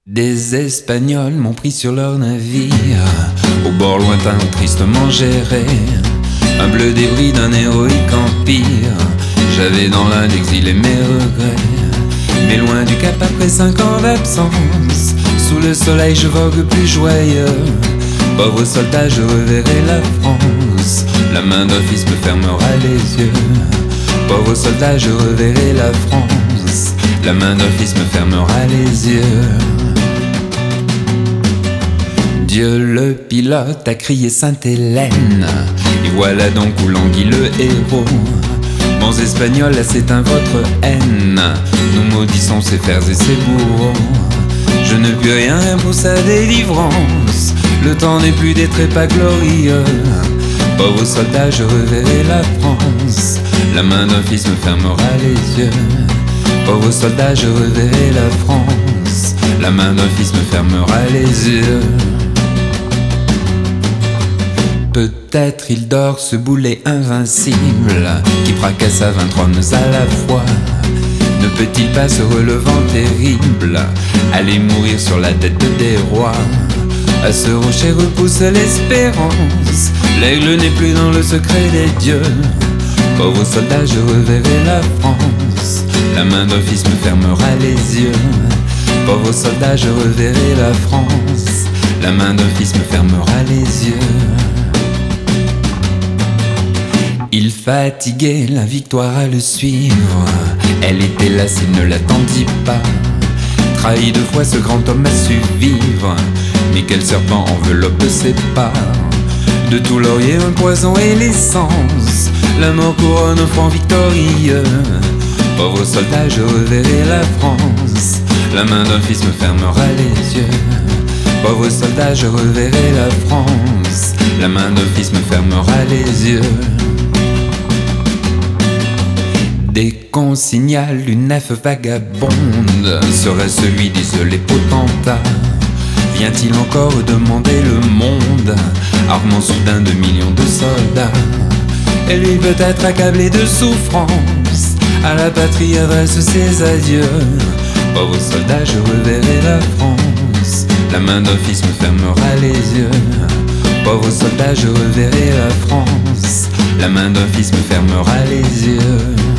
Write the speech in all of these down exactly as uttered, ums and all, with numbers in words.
Des Espagnols m'ont pris sur leur navire, au bord lointain où tristement j'errais, un bleu débris d'un héroïque empire. J'avais dans l'un exilé mes regrets, mais loin du cap après cinq ans d'absence, sous le soleil je vogue plus joyeux. Pauvre soldat, je reverrai la France, la main d'un fils me fermera les yeux. Pauvre soldat, je reverrai la France, la main d'un fils me fermera les yeux. Dieu le pilote a crié Sainte-Hélène, et voilà donc où languit le héros. Bons Espagnols, là s'éteint votre haine, nous maudissons ses fers et ses bourreaux. Je ne puis rien pour sa délivrance, le temps n'est plus des trépas glorieux. Pauvre soldat, je reverrai la France, la main d'un fils me fermera les yeux. Pauvre soldat, je reverrai la France, la main d'un fils me fermera les yeux. Peut-être il dort ce boulet invincible qui fracassa vingt trônes à la fois. Ne peut-il pas se relevant terrible aller mourir sur la tête des rois? À ce rocher repousse l'espérance, l'aigle n'est plus dans le secret des dieux. Pauvre soldat, je reverrai la France, la main d'un fils me fermera les yeux. Pauvre soldat, je reverrai la France, la main d'un fils me fermera les yeux. Il fatiguait la victoire à le suivre, elle était là s'il ne l'attendit pas. Trahi deux fois, ce grand homme a su vivre, mais quel serpent enveloppe ses pas. De tout laurier un poison et l'essence, la mort couronne un front victorieux. Pauvre soldat, je reverrai la France, la main d'un fils me fermera les yeux. Pauvre soldat, je reverrai la France, la main d'un fils me fermera les yeux. Dès qu'on signale une nef vagabonde, serait-ce lui, disent les potentats? Vient-il encore demander le monde, armant soudain de millions de soldats? Et lui peut-être accablé de souffrance, à la patrie adresse ses adieux. Pauvre soldat, je reverrai la France, la main d'un fils me fermera les yeux. Pauvre soldat, je reverrai la France, la main d'un fils me fermera les yeux.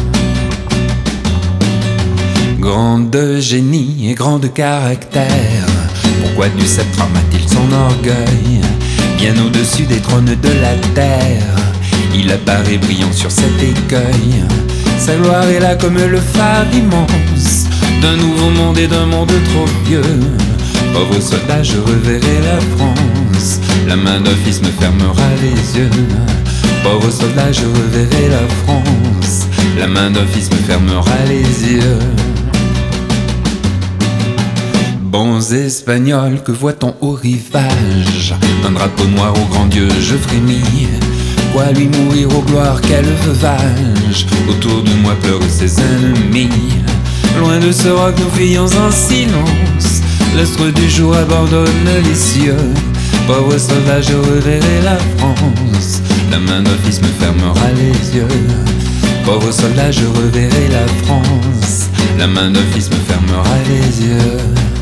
Grande génie et grand de caractère, pourquoi du sceptre arma-t-il son orgueil? Bien au-dessus des trônes de la terre, il apparaît brillant sur cet écueil. Sa gloire est là comme le phare immense d'un nouveau monde et d'un monde trop vieux. Pauvre soldat, je reverrai la France, la main d'un fils me fermera les yeux. Pauvre soldat, je reverrai la France, la main d'un fils me fermera les yeux. Bons Espagnols, que voit-on au rivage? Un drapeau noir au grand Dieu, je frémis. Quoi lui mourir aux gloires, quel veuvage? Autour de moi pleurent ses ennemis. Loin de ce roc, nous fuyons en silence, l'astre du jour abandonne les cieux. Pauvre soldat, je reverrai la France, la main d'un fils me fermera les yeux. Pauvre soldat, je reverrai la France, la main d'un fils me fermera les yeux.